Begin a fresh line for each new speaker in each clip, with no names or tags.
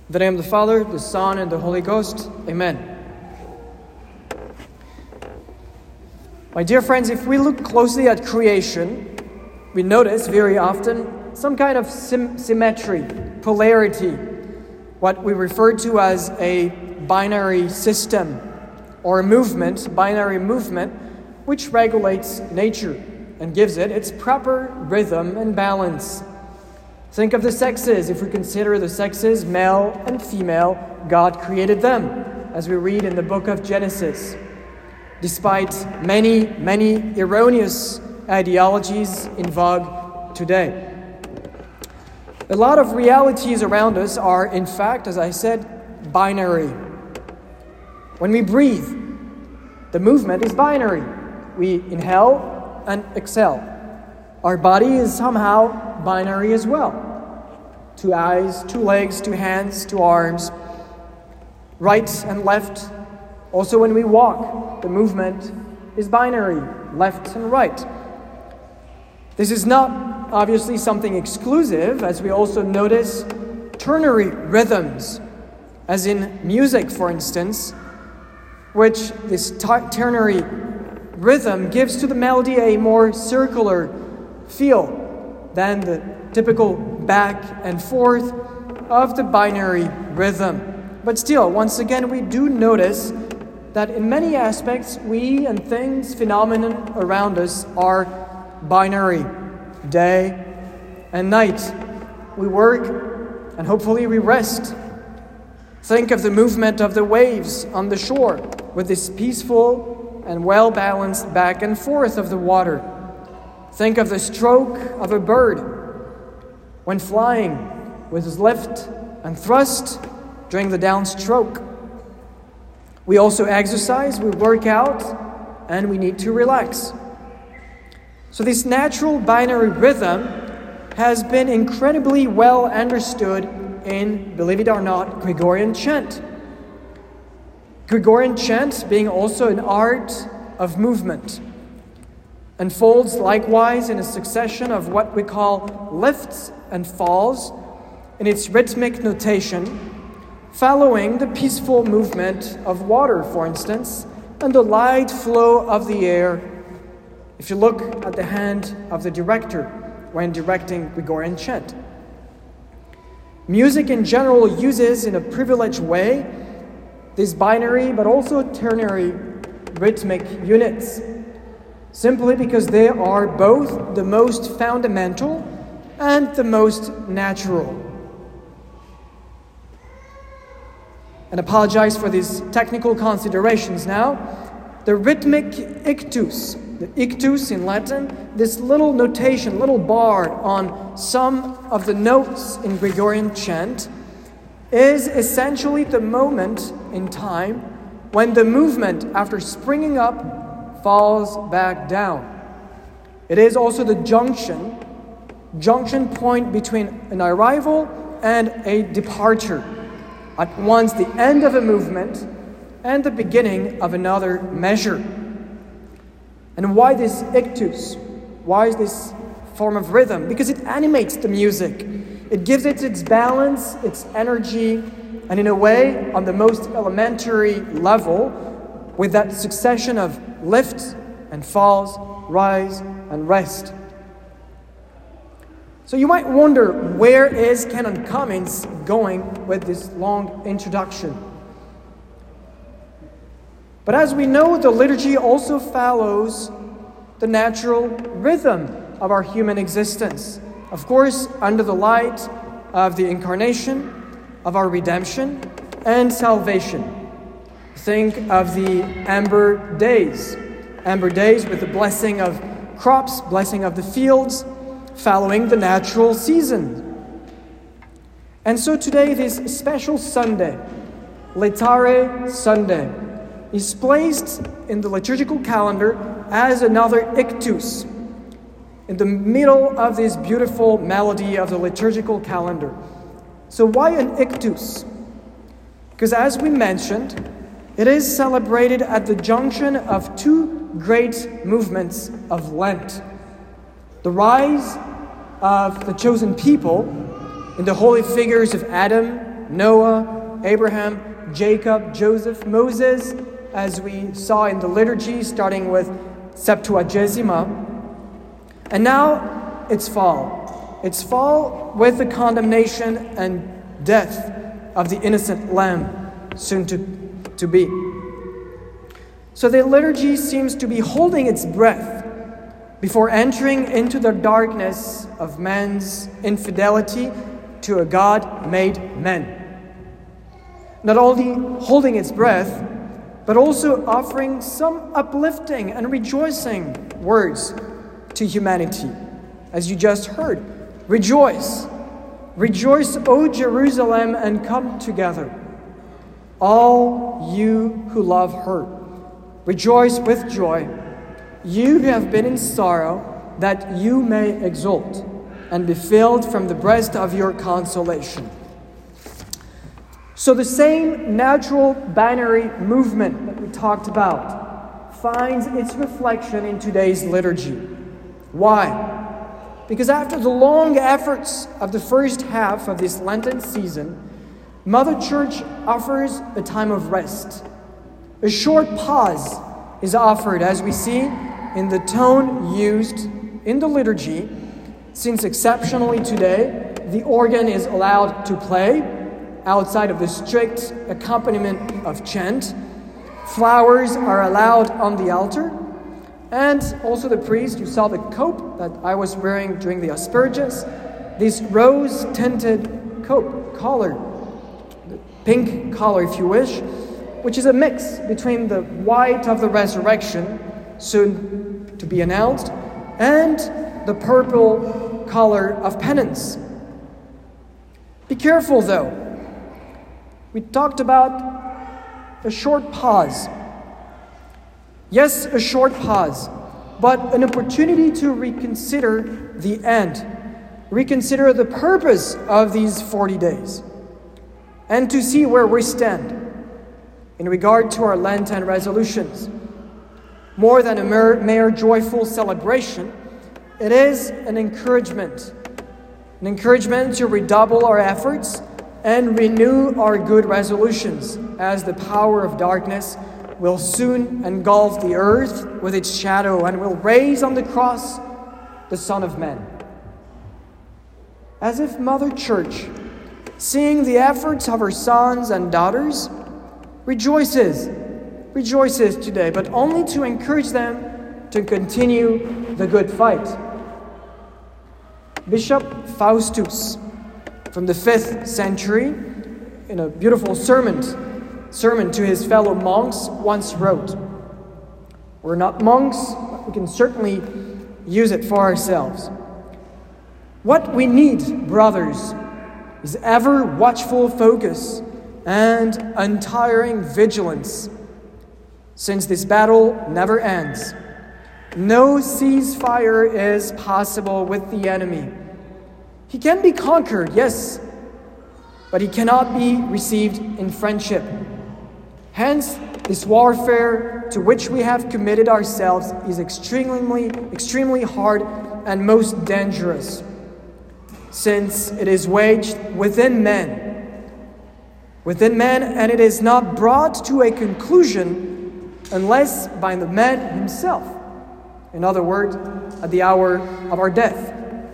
In the name of the Father, the Son, and the Holy Ghost. Amen. My dear friends, if we look closely at creation, we notice very often some kind of symmetry, polarity, what we refer to as a binary system or a movement, binary movement, which regulates nature and gives it its proper rhythm and balance. Think of the sexes. If we consider the sexes, male and female, God created them, as we read in the book of Genesis. Despite many erroneous ideologies in vogue today. A lot of realities around us are, in fact, as I said, binary. When we breathe, the movement is binary. We inhale and exhale. Our body is somehow binary as well. 2 eyes, 2 legs, 2 hands, 2 arms, right and left. Also when we walk, the movement is binary, left and right. This is not obviously something exclusive, as we also notice ternary rhythms, as in music, for instance, which this ternary rhythm gives to the melody a more circular feel than the typical back and forth of the binary rhythm. But still, once again, we do notice that in many aspects, we and things, phenomena around us are binary, day and night. We work and hopefully we rest. Think of the movement of the waves on the shore with this peaceful and well-balanced back and forth of the water. Think of the stroke of a bird when flying with his lift and thrust during the downstroke. We also exercise, we work out, and we need to relax. So this natural binary rhythm has been incredibly well understood in, believe it or not, Gregorian chant. Gregorian chant, being also an art of movement, unfolds likewise in a succession of what we call lifts and falls in its rhythmic notation, following the peaceful movement of water, for instance, and the light flow of the air, if you look at the hand of the director when directing Gregorian chant. Music in general uses in a privileged way these binary but also ternary rhythmic units, simply because they are both the most fundamental and the most natural. And apologize for these technical considerations now. The rhythmic ictus, the ictus in Latin, this little notation, little bar on some of the notes in Gregorian chant, is essentially the moment in time when the movement, after springing up, falls back down. It is also the junction point between an arrival and a departure, at once the end of a movement and the beginning of another measure. And why this ictus? Why is this form of rhythm? Because it animates the music. It gives it its balance, its energy, and in a way, on the most elementary level, with that succession of lifts and falls, rise and rest. So you might wonder, where is Canon Cummins going with this long introduction? But as we know, the liturgy also follows the natural rhythm of our human existence. Of course, under the light of the incarnation, of our redemption and salvation. Think of the Amber Days with the blessing of crops, blessing of the fields, following the natural season. And so today, this special Sunday, Laetare Sunday, is placed in the liturgical calendar as another ictus, in the middle of this beautiful melody of the liturgical calendar. So why an ictus? Because as we mentioned, it is celebrated at the junction of 2 great movements of Lent. The rise of the chosen people in the holy figures of Adam Noah, Abraham, Jacob, Joseph, Moses, as we saw in the liturgy, starting with Septuagesima. And now it's fall. It's fall with the condemnation and death of the innocent lamb, soon to be. So the liturgy seems to be holding its breath before entering into the darkness of man's infidelity to a God made man. Not only holding its breath, but also offering some uplifting and rejoicing words to humanity. As you just heard, rejoice. Rejoice, O Jerusalem, and come together, all you who love her. Rejoice with joy, you who have been in sorrow, that you may exult and be filled from the breast of your consolation. So the same natural binary movement that we talked about finds its reflection in today's liturgy. Why? Because after the long efforts of the first half of this Lenten season, Mother Church offers a time of rest. A short pause is offered, as we see in the tone used in the liturgy, since exceptionally today, the organ is allowed to play outside of the strict accompaniment of chant. Flowers are allowed on the altar, and also the priest, you saw the cope that I was wearing during the Asperges, this rose-tinted cope, collar, the pink collar if you wish, which is a mix between the white of the resurrection, soon to be announced, and the purple color of penance. Be careful though. We talked about a short pause. Yes, a short pause, but an opportunity to reconsider the end, reconsider the purpose of these 40 days, and to see where we stand in regard to our Lenten resolutions. More than a mere joyful celebration, it is an encouragement to redouble our efforts and renew our good resolutions, as the power of darkness will soon engulf the earth with its shadow and will raise on the cross the Son of Man. As if Mother Church, seeing the efforts of her sons and daughters, rejoices today, but only to encourage them to continue the good fight. Bishop Faustus, from the 5th century, in a beautiful sermon to his fellow monks, once wrote, "We're not monks, but we can certainly use it for ourselves. What we need, brothers, is ever watchful focus and untiring vigilance, since this battle never ends. No ceasefire is possible with the enemy. He can be conquered, yes, but he cannot be received in friendship. Hence, this warfare to which we have committed ourselves is extremely hard and most dangerous, since it is waged within men, and it is not brought to a conclusion unless by the man himself. In other words, at the hour of our death."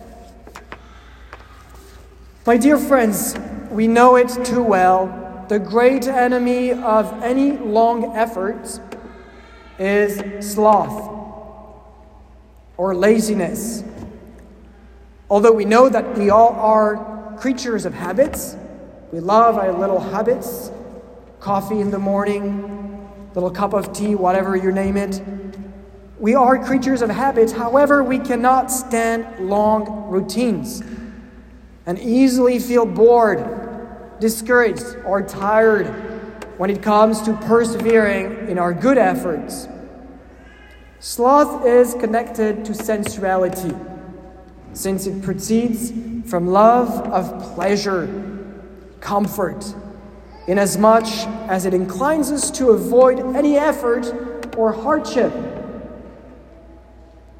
My dear friends, we know it too well. The great enemy of any long effort is sloth or laziness. Although we know that we all are creatures of habits, we love our little habits, coffee in the morning, little cup of tea, whatever you name it. We are creatures of habits, however, we cannot stand long routines and easily feel bored, discouraged, or tired when it comes to persevering in our good efforts. Sloth is connected to sensuality, since it proceeds from love of pleasure, comfort, inasmuch as it inclines us to avoid any effort or hardship.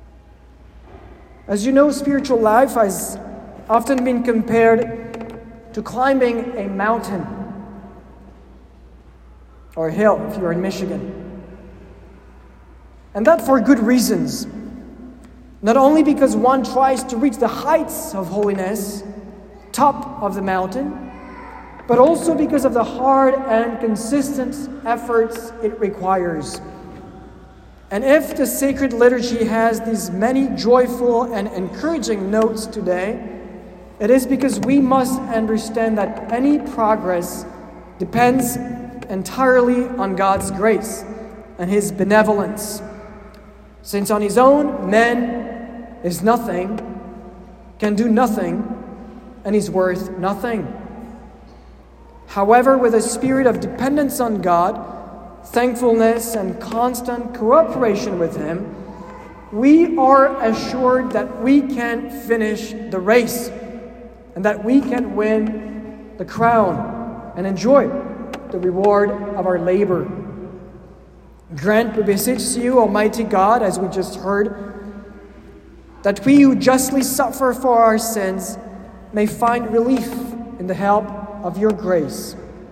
As you know, spiritual life has often been compared to climbing a mountain or a hill if you're in Michigan. And that for good reasons. Not only because one tries to reach the heights of holiness, top of the mountain, but also because of the hard and consistent efforts it requires. And if the sacred liturgy has these many joyful and encouraging notes today, it is because we must understand that any progress depends entirely on God's grace and His benevolence. Since on his own man is nothing, can do nothing, and is worth nothing. However, with a spirit of dependence on God, thankfulness, and constant cooperation with Him, we are assured that we can finish the race and that we can win the crown and enjoy the reward of our labor. Grant, we beseech you, Almighty God, as we just heard, that we who justly suffer for our sins may find relief in the help of your grace.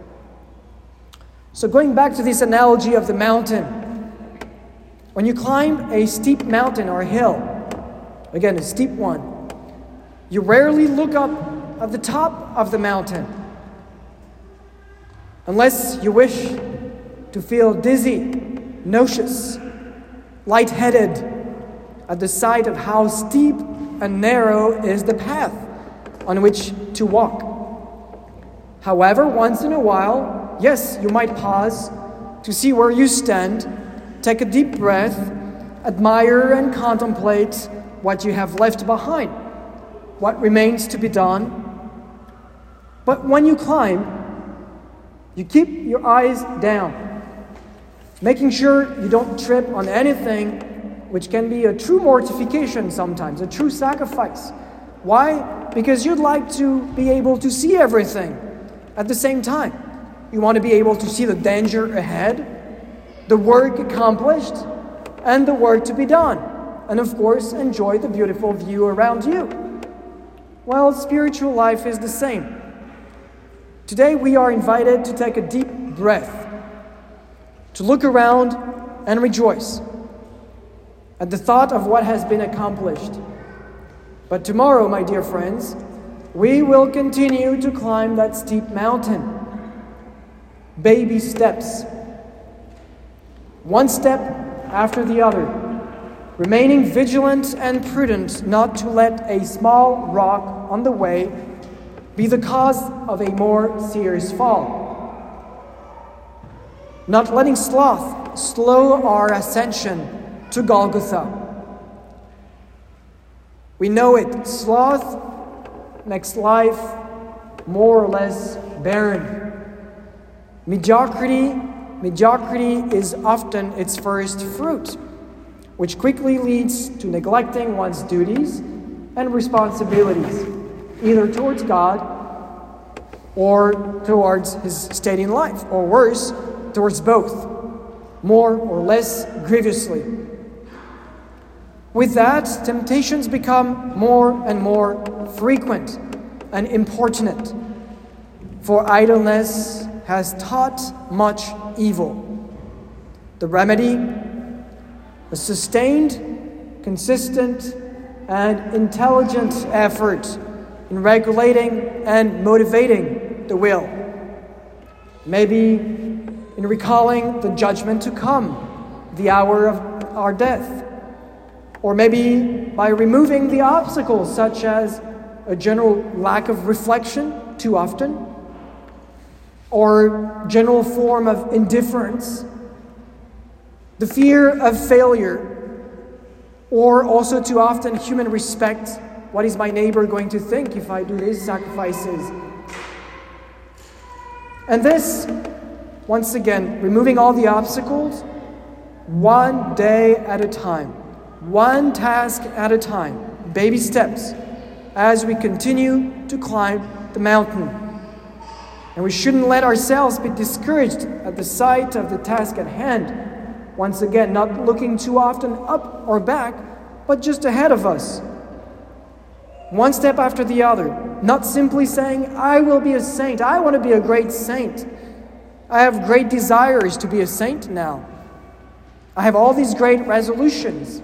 So going back to this analogy of the mountain, when you climb a steep mountain or a hill, again, a steep one, you rarely look up at the top of the mountain unless you wish to feel dizzy, nauseous, lightheaded at the sight of how steep and narrow is the path on which to walk. However, once in a while, yes, you might pause to see where you stand, take a deep breath, admire and contemplate what you have left behind, what remains to be done. But when you climb, you keep your eyes down, making sure you don't trip on anything, which can be a true mortification sometimes, a true sacrifice. Why? Because you'd like to be able to see everything at the same time. You want to be able to see the danger ahead, the work accomplished, and the work to be done. And of course, enjoy the beautiful view around you. Well, spiritual life is the same. Today we are invited to take a deep breath, to look around and rejoice at the thought of what has been accomplished. But tomorrow, my dear friends, we will continue to climb that steep mountain. Baby steps. One step after the other, remaining vigilant and prudent not to let a small rock on the way be the cause of a more serious fall. Not letting sloth slow our ascension to Golgotha. We know it. Sloth makes life more or less barren. Mediocrity is often its first fruit, which quickly leads to neglecting one's duties and responsibilities, either towards God or towards his state in life, or worse, towards both, more or less grievously. With that, temptations become more and more frequent and importunate, for idleness has taught much evil. The remedy, a sustained, consistent, and intelligent effort in regulating and motivating the will. Maybe in recalling the judgment to come, the hour of our death. Or maybe by removing the obstacles such as a general lack of reflection too often, or general form of indifference, the fear of failure, or also too often human respect. What is my neighbor going to think if I do these sacrifices? And this, once again, removing all the obstacles, one day at a time, one task at a time, baby steps, as we continue to climb the mountain. And we shouldn't let ourselves be discouraged at the sight of the task at hand. Once again, not looking too often up or back, but just ahead of us. One step after the other, not simply saying, I will be a saint, I want to be a great saint. I have great desires to be a saint now. I have all these great resolutions.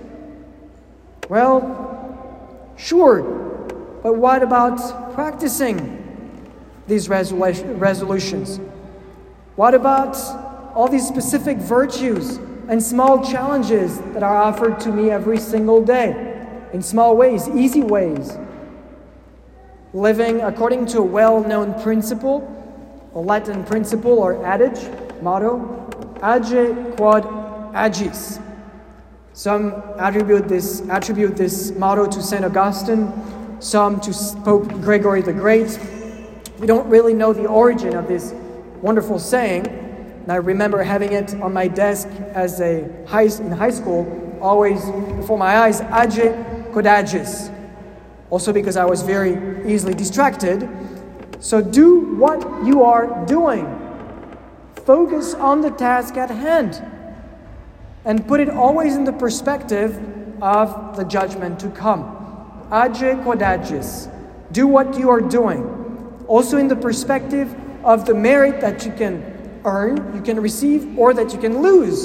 Well, sure, but what about practicing these resolutions? What about all these specific virtues and small challenges that are offered to me every single day in small ways, easy ways? Living according to a well-known principle, a Latin principle or adage, motto, age quod agis. Some attribute this motto to St. Augustine, some to Pope Gregory the Great. We don't really know the origin of this wonderful saying, and I remember having it on my desk in high school, always before my eyes, age quod agis. Also because I was very easily distracted. So do what you are doing. Focus on the task at hand. And put it always in the perspective of the judgment to come. Age quod agis. Do what you are doing. Also in the perspective of the merit that you can earn, you can receive, or that you can lose.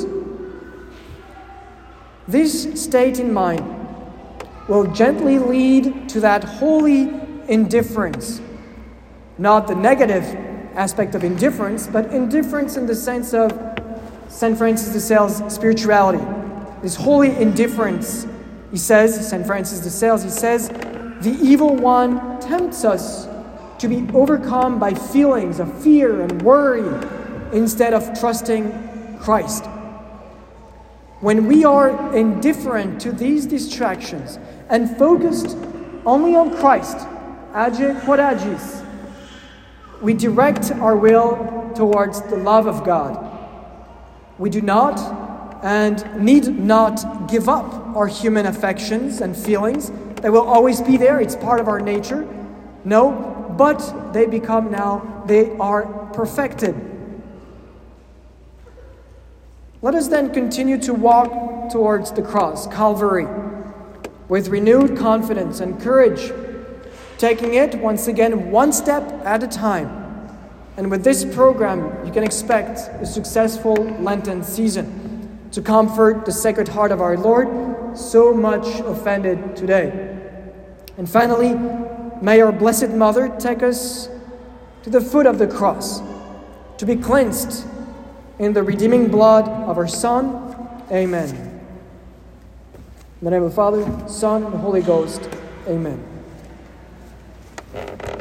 This state in mind will gently lead to that holy indifference. Not the negative aspect of indifference, but indifference in the sense of St. Francis de Sales' spirituality. This holy indifference, he says, St. Francis de Sales, he says, the evil one tempts us to be overcome by feelings of fear and worry instead of trusting Christ. When we are indifferent to these distractions and focused only on Christ, age quod agis, we direct our will towards the love of God. We do not and need not give up our human affections and feelings. They will always be there. It's part of our nature. No, but they are perfected. Let us then continue to walk towards the cross, Calvary, with renewed confidence and courage, taking it once again one step at a time. And with this program, you can expect a successful Lenten season to comfort the Sacred Heart of our Lord, so much offended today. And finally, may our Blessed Mother take us to the foot of the cross, to be cleansed in the redeeming blood of our Son. Amen. In the name of the Father, Son, and the Holy Ghost. Amen.